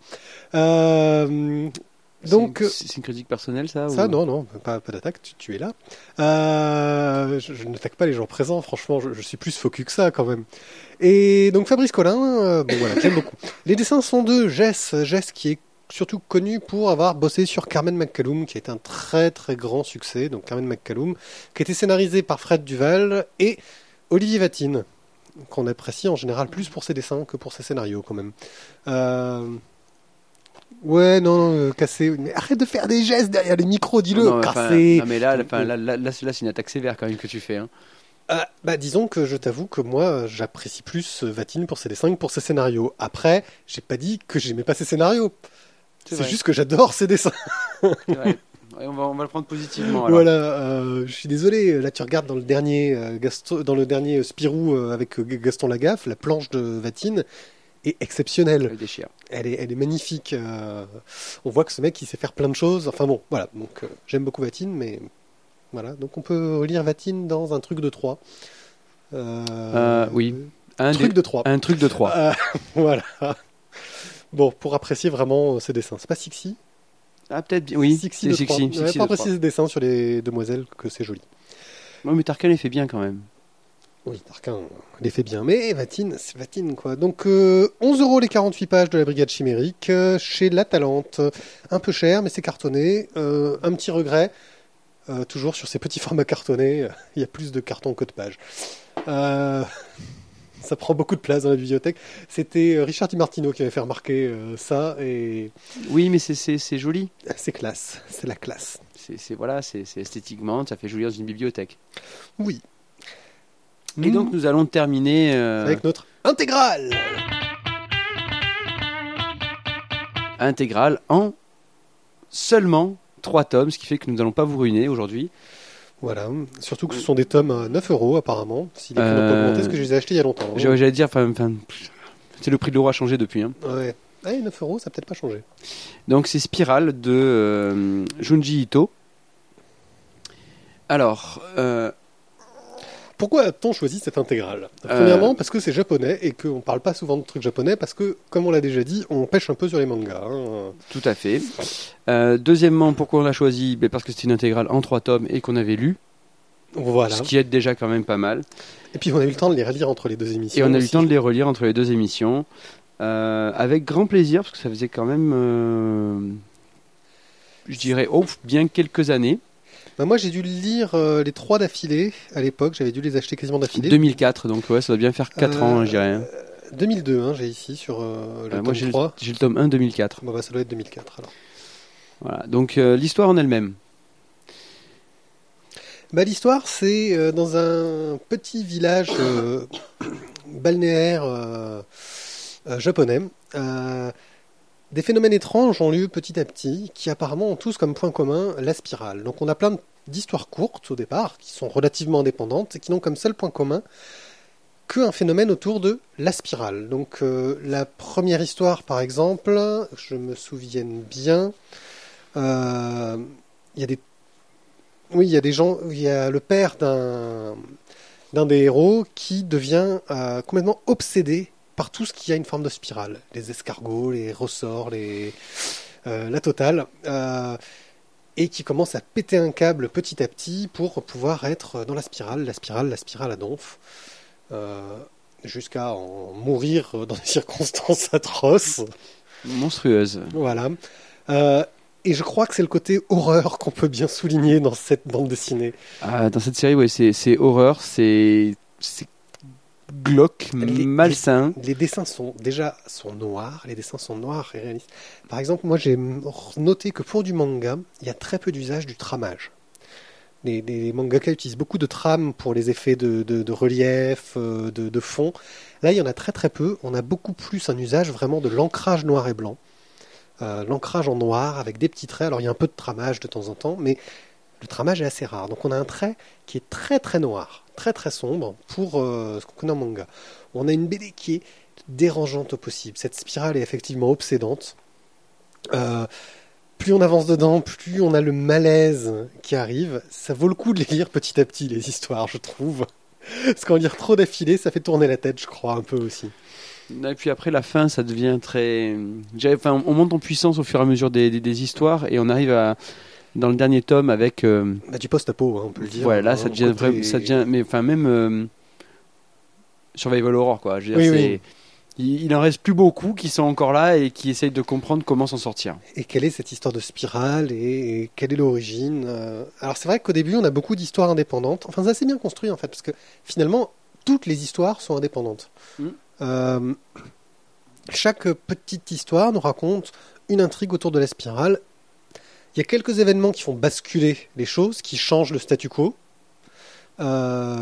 Donc, c'est une critique personnelle, ça ou... Non, pas d'attaque, tu es là. Je n'attaque pas les gens présents, franchement, je suis plus focus que ça quand même. Et donc Fabrice Collin, j'aime beaucoup. Les dessins sont de Jess qui est surtout connu pour avoir bossé sur Carmen McCallum, qui est un très très grand succès. Donc Carmen McCallum, qui a été scénarisé par Fred Duval et Olivier Vatine, qu'on apprécie en général plus pour ses dessins que pour ses scénarios quand même. Ouais, non, cassé. Mais arrête de faire des gestes derrière les micros, dis-le, cassé. Non, mais là, c'est une attaque sévère quand même que tu fais. Hein. Disons que je t'avoue que moi, j'apprécie plus Vatine pour ses dessins que pour ses scénarios. Après, j'ai pas dit que j'aimais pas ses scénarios. C'est vrai. juste que j'adore ses dessins. C'est vrai. Ouais, on va le prendre positivement. Alors. Voilà, je suis désolé. Là, tu regardes dans le dernier Spirou avec Gaston Lagaffe, la planche de Vatine est exceptionnelle. Elle déchire. Elle est magnifique. On voit que ce mec, il sait faire plein de choses. Enfin bon, voilà. Donc, j'aime beaucoup Vatine, mais voilà. Donc, on peut relire Vatine dans un truc de 3. Oui. Un truc de 3. Un truc de 3. Voilà. Bon, pour apprécier vraiment ces dessins. C'est pas Sixi? Ah, peut-être bien. Oui, Sixi de 3. Sixi On pas de apprécié 3. ces dessins sur les demoiselles, que c'est joli. Non, mais Tarkan, il fait bien quand même. Oui, Tarquin, il les fait bien. Mais Vatine, c'est Vatine, quoi. Donc, 11 € les 48 pages de la Brigade Chimérique, chez La Talente. Un peu cher, mais c'est cartonné. Un petit regret, toujours sur ces petits formats cartonnés, il y a plus de cartons que de pages. Ça prend beaucoup de place dans la bibliothèque. C'était Richard Di Martino qui avait fait remarquer ça, et Oui, mais c'est joli. c'est classe, c'est la classe. C'est esthétiquement, ça fait joli dans une bibliothèque. Oui, Et donc nous allons terminer avec notre intégrale. intégrale en seulement 3 tomes, ce qui fait que nous n'allons pas vous ruiner aujourd'hui. Voilà, surtout que ce sont des tomes à 9 € apparemment, si les prix n'ont pas augmenté, parce que je les ai achetés il y a longtemps. J'allais dire, c'est le prix de l'euro a changé depuis. Hein. Ouais. Ah, 9 €, ça n'a peut-être pas changé. Donc c'est Spirale de Junji Ito. Alors, Pourquoi a-t-on choisi cette intégrale? Premièrement, parce que c'est japonais et qu'on ne parle pas souvent de trucs japonais, parce que, comme on l'a déjà dit, on pêche un peu sur les mangas. Hein. tout à fait. Deuxièmement, pourquoi on l'a choisi? Parce que c'était une intégrale en 3 tomes et qu'on avait lu, Voilà. ce qui aide déjà quand même pas mal. Et puis on a eu le temps de les relire entre les deux émissions. Et on a eu le aussi. temps de les relire entre les 2 émissions, avec grand plaisir, parce que ça faisait quand même, je dirais, bien quelques années. Moi, j'ai dû lire les 3 d'affilée à l'époque. J'avais dû les acheter quasiment d'affilée. 2004, donc ouais, ça doit bien faire 4 ans, je dirais. 2002, hein, j'ai ici sur le tome Moi j'ai 3. le tome 1 2004. Bon, ça doit être 2004 alors. Voilà. Donc l'histoire en elle-même. L'histoire, c'est dans un petit village balnéaire japonais. Des phénomènes étranges ont lieu petit à petit, qui apparemment ont tous comme point commun la spirale. Donc on a plein d'histoires courtes au départ, qui sont relativement indépendantes, et qui n'ont comme seul point commun qu'un phénomène autour de la spirale. Donc la première histoire, par exemple, je me souviens bien, il y a des... Oui, il y a des gens, il y a le père d'un des héros qui devient complètement obsédé par tout ce qui a une forme de spirale. Les escargots, les ressorts, la totale. Et qui commence à péter un câble petit à petit pour pouvoir être dans la spirale à donf. Jusqu'à en mourir dans des circonstances atroces. Monstrueuse. Voilà. Et je crois que c'est le côté horreur qu'on peut bien souligner dans cette bande dessinée. Dans cette série, ouais, c'est horreur, c'est glauque, malsain. Les dessins sont noirs, les dessins sont noirs et réalistes. Par exemple, moi j'ai noté que pour du manga, il y a très peu d'usage du tramage. Les mangaka utilisent beaucoup de trames pour les effets de relief, de fond. Là, il y en a très très peu. On a beaucoup plus un usage vraiment de l'ancrage noir et blanc. L'ancrage en noir avec des petits traits. Alors il y a un peu de tramage de temps en temps, mais le tramage est assez rare. Donc on a un trait qui est très très noir, très très sombre pour ce qu'on connaît en manga. On a une BD qui est dérangeante au possible. Cette spirale est effectivement obsédante. Plus on avance dedans, plus on a le malaise qui arrive. Ça vaut le coup de les lire petit à petit, les histoires, je trouve. Parce qu'en lire trop d'affilée, ça fait tourner la tête, je crois, un peu aussi. Et puis après, la fin, ça devient très... on monte en puissance au fur et à mesure des histoires, et on arrive dans le dernier tome avec... du post-apo, hein, on peut le dire. Ouais, là, ça devient... Mais enfin, même... Survival Horror, quoi. Je veux dire, Oui. Il en reste plus beaucoup qui sont encore là et qui essayent de comprendre comment s'en sortir. Et quelle est cette histoire de spirale et quelle est l'origine Alors c'est vrai qu'au début on a beaucoup d'histoires indépendantes. Enfin c'est assez bien construit en fait parce que finalement toutes les histoires sont indépendantes. Chaque petite histoire nous raconte une intrigue autour de la spirale. Il y a quelques événements qui font basculer les choses, qui changent le statu quo.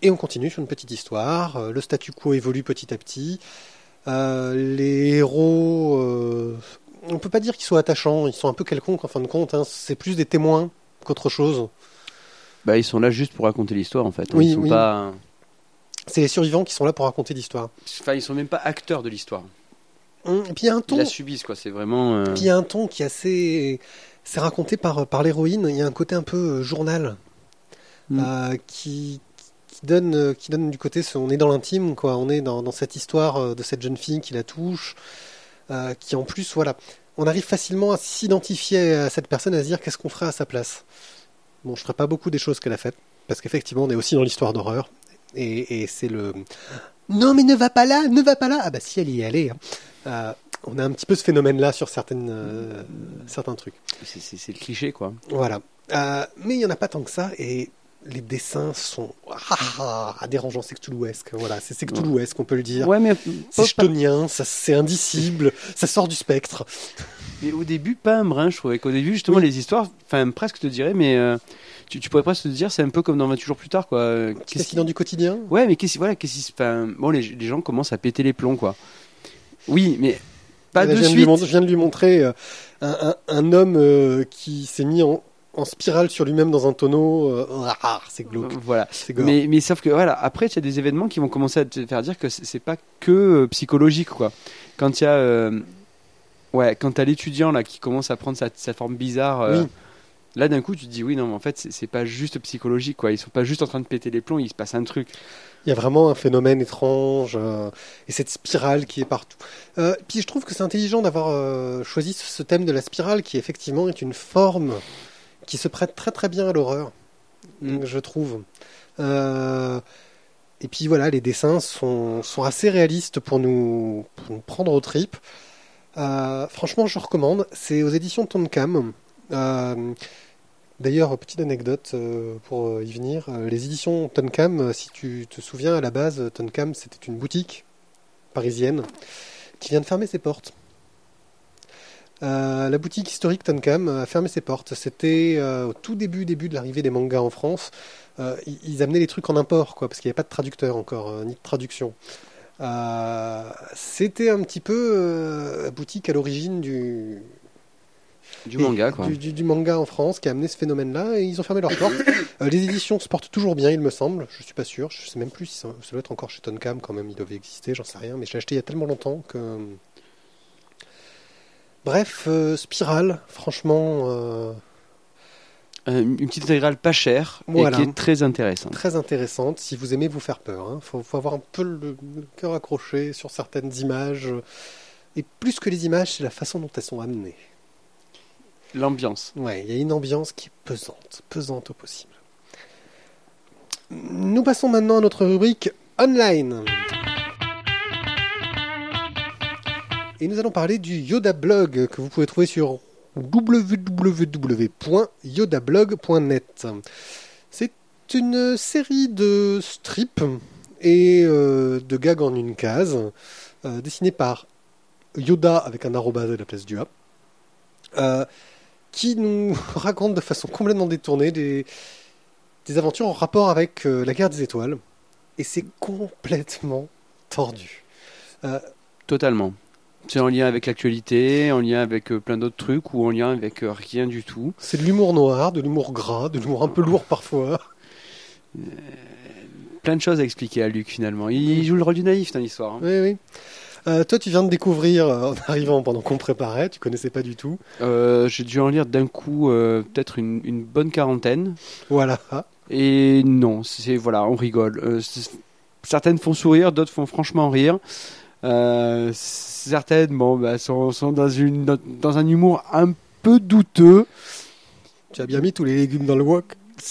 Et on continue sur une petite histoire. Le statu quo évolue petit à petit. Les héros, on peut pas dire qu'ils soient attachants. Ils sont un peu quelconques en fin de compte. Hein. C'est plus des témoins qu'autre chose. Bah, ils sont là juste pour raconter l'histoire en fait. Oui, Ils sont oui. pas. C'est les survivants qui sont là pour raconter l'histoire. Enfin, ils sont même pas acteurs de l'histoire. Et puis il y a un Ils ton. la subissent quoi. C'est vraiment. Puis il y a un ton qui est assez. C'est raconté par l'héroïne. Il y a un côté un peu journal qui donne du côté. On est dans l'intime, quoi. On est dans cette histoire de cette jeune fille qui la touche, qui en plus, voilà. On arrive facilement à s'identifier à cette personne, à se dire qu'est-ce qu'on ferait à sa place. Bon, je ferai pas beaucoup des choses qu'elle a faites, parce qu'effectivement, on est aussi dans l'histoire d'horreur. Et c'est le non mais ne va pas là, ne va pas là. Ah bah si elle y est allée. Hein. On a un petit peu ce phénomène-là sur certains trucs. C'est le cliché quoi. Voilà. Mais il y en a pas tant que ça et les dessins sont dérangeants, c'est cthulhuesque. Voilà, c'est cthulhuesque, on peut le dire. Ouais, mais c'est chtonien, c'est indicible, ça sort du spectre. Mais au début, pas un brin, je trouvais qu'au début, justement, les histoires, enfin, presque te dirais, mais tu pourrais presque te dire, c'est un peu comme dans 28 jours plus tard, quoi. Petit accident du quotidien. Ouais, mais bon, les gens commencent à péter les plombs, quoi. Oui, mais pas de suite. Je viens de lui montrer un homme qui s'est mis en spirale sur lui-même dans un tonneau. C'est glauque. Voilà. C'est gore. Mais sauf que, voilà, après, il y a des événements qui vont commencer à te faire dire que c'est pas que psychologique, quoi. Quand il y a. Ouais, quand t'as l'étudiant là qui commence à prendre sa forme bizarre, oui. Là d'un coup tu te dis oui non mais en fait c'est pas juste psychologique quoi, ils sont pas juste en train de péter les plombs, il se passe un truc. Il y a vraiment un phénomène étrange et cette spirale qui est partout. Puis je trouve que c'est intelligent d'avoir choisi ce thème de la spirale qui effectivement est une forme qui se prête très très bien à l'horreur, je trouve. Et puis voilà, les dessins sont assez réalistes pour nous prendre aux tripes. Franchement, je recommande. C'est aux éditions Tonkam. D'ailleurs, petite anecdote pour y venir. Les éditions Tonkam, si tu te souviens, à la base, Tonkam, c'était une boutique parisienne qui vient de fermer ses portes. La boutique historique Tonkam a fermé ses portes. C'était au tout début de l'arrivée des mangas en France. Ils amenaient les trucs en import, quoi, parce qu'il n'y avait pas de traducteur encore, ni de traduction. C'était un petit peu la boutique à l'origine du manga quoi. Du manga en France qui a amené ce phénomène-là et ils ont fermé leurs portes. Les éditions se portent toujours bien, il me semble. Je suis pas sûr, je sais même plus si ça doit être encore chez Tonkam quand même, ils doivent exister, j'en sais rien, mais je l'ai acheté il y a tellement longtemps que. Bref, Spirale, franchement. Une petite intégrale pas chère voilà. Et qui est très intéressante. Très intéressante si vous aimez vous faire peur. Hein. Faut avoir un peu le cœur accroché sur certaines images. Et plus que les images, c'est la façon dont elles sont amenées. L'ambiance. Ouais, il y a une ambiance qui est pesante au possible. Nous passons maintenant à notre rubrique online. Et nous allons parler du Yoda Blog que vous pouvez trouver sur www.yodablog.net. C'est une série de strips et de gags en une case dessinés par Yoda avec un arrobase à la place du A qui nous raconte de façon complètement détournée des aventures en rapport avec la guerre des étoiles et c'est complètement tordu. Totalement. C'est en lien avec l'actualité, en lien avec plein d'autres trucs ou en lien avec rien du tout. C'est de l'humour noir, de l'humour gras, de l'humour un peu lourd parfois. Plein de choses à expliquer à Luc finalement. Il joue le rôle du naïf dans l'histoire. Hein. Oui. Toi, tu viens de découvrir en arrivant pendant qu'on préparait, tu connaissais pas du tout. J'ai dû en lire d'un coup peut-être une bonne quarantaine. Voilà. Et non, voilà, on rigole. Certaines font sourire, d'autres font franchement rire. Certaines sont dans un humour un peu douteux. Tu as bien mis tous les légumes dans le wok.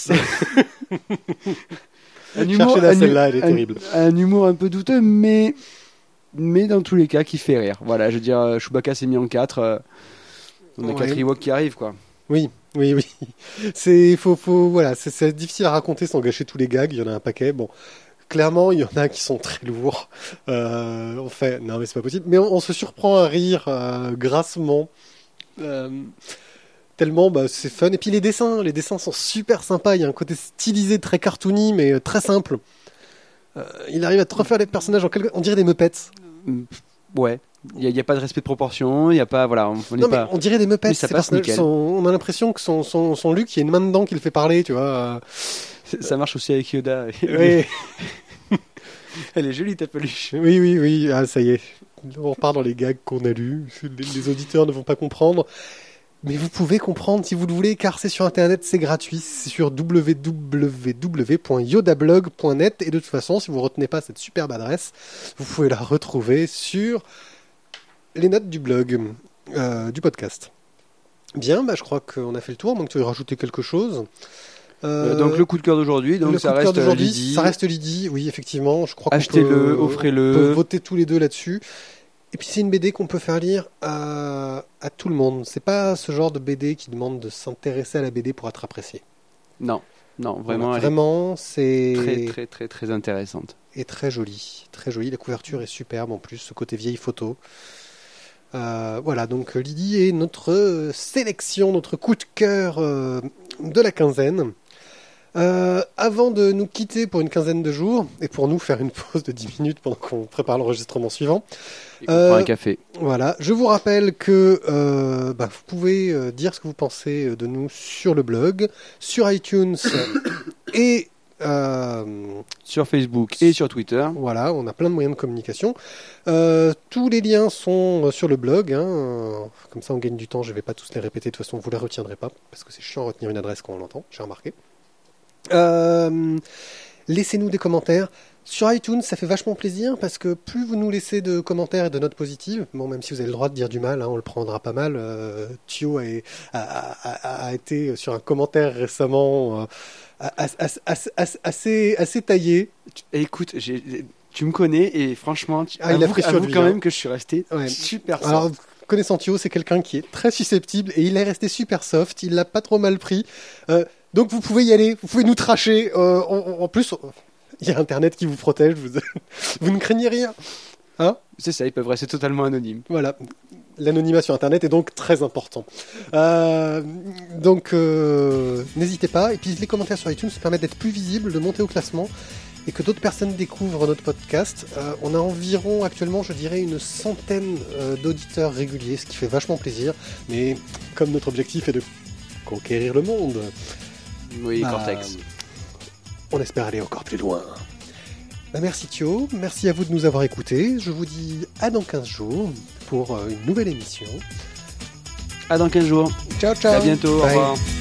Celle-là, elle est terrible. Un humour un peu douteux, mais dans tous les cas qui fait rire. Voilà, je veux dire, Chewbacca s'est mis en 4. On a 4 Ewoks qui arrivent, quoi. Oui. C'est difficile à raconter sans gâcher tous les gags. Il y en a un paquet. Bon. Clairement, il y en a qui sont très lourds. Non, mais c'est pas possible. Mais on se surprend à rire grassement. Tellement, c'est fun. Et puis les dessins sont super sympas. Il y a un côté stylisé, très cartoony, mais très simple. Il arrive à te refaire les personnages on dirait des Muppets. Ouais. Il n'y a pas de respect de proportion, il n'y a pas. Voilà, on Non, mais pas... on dirait des Muppets. Oui, ça passe nickel. On a l'impression que son Luc, il y a une main dedans qui le fait parler, tu vois. Ça marche aussi avec Yoda. Oui. Elle est jolie ta peluche. Oui. Ah, ça y est. On repart dans les gags qu'on a lus. Les auditeurs ne vont pas comprendre. Mais vous pouvez comprendre si vous le voulez, car c'est sur Internet, c'est gratuit. C'est sur www.yodablog.net. Et de toute façon, si vous ne retenez pas cette superbe adresse, vous pouvez la retrouver sur les notes du blog, du podcast. Bien, je crois qu'on a fait le tour. À moins que tu aies rajouté quelque chose. Donc le coup de cœur d'aujourd'hui, donc ça reste Lydie. Ça reste Lydie, oui, effectivement. Je crois achetez-le, offrez-le. On peut voter tous les deux là-dessus. Et puis c'est une BD qu'on peut faire lire à tout le monde. C'est pas ce genre de BD qui demande de s'intéresser à la BD pour être apprécié. Non, vraiment. Voilà, vraiment, c'est très intéressante. Et très jolie, très jolie. La couverture est superbe en plus, ce côté vieille photo. Voilà, donc Lydie est notre sélection, notre coup de cœur de la quinzaine. Avant de nous quitter pour une quinzaine de jours, et pour nous faire une pause de 10 minutes pendant qu'on prépare l'enregistrement suivant, et qu'on prend un café. Voilà, je vous rappelle que vous pouvez dire ce que vous pensez de nous sur le blog, sur iTunes et sur Facebook et sur Twitter. Voilà, on a plein de moyens de communication. Tous les liens sont sur le blog. Comme ça, on gagne du temps. Je ne vais pas tous les répéter. De toute façon, vous ne les retiendrez pas. Parce que c'est chiant à retenir une adresse quand on l'entend. J'ai remarqué. Laissez-nous des commentaires. Sur iTunes, ça fait vachement plaisir parce que plus vous nous laissez de commentaires et de notes positives, bon, même si vous avez le droit de dire du mal, on le prendra pas mal. Thio a été sur un commentaire récemment assez taillé. Écoute, tu me connais et franchement, avoue quand même que je suis resté super soft. Alors, connaissant Thio, c'est quelqu'un qui est très susceptible et il est resté super soft. Il l'a pas trop mal pris. Donc vous pouvez y aller, vous pouvez nous tracher. En plus, il y a Internet qui vous protège. Vous ne craignez rien. C'est ça, ils peuvent rester totalement anonymes. Voilà. L'anonymat sur Internet est donc très important. Donc, n'hésitez pas. Et puis, les commentaires sur iTunes permettent d'être plus visibles, de monter au classement et que d'autres personnes découvrent notre podcast. On a environ, actuellement, je dirais, une centaine d'auditeurs réguliers, ce qui fait vachement plaisir. Mais comme notre objectif est de conquérir le monde... Oui, Cortex. On espère aller encore plus loin. Merci Thio, merci à vous de nous avoir écoutés. Je vous dis à dans 15 jours pour une nouvelle émission. À dans 15 jours. Ciao, ciao. À bientôt, Bye. Au revoir.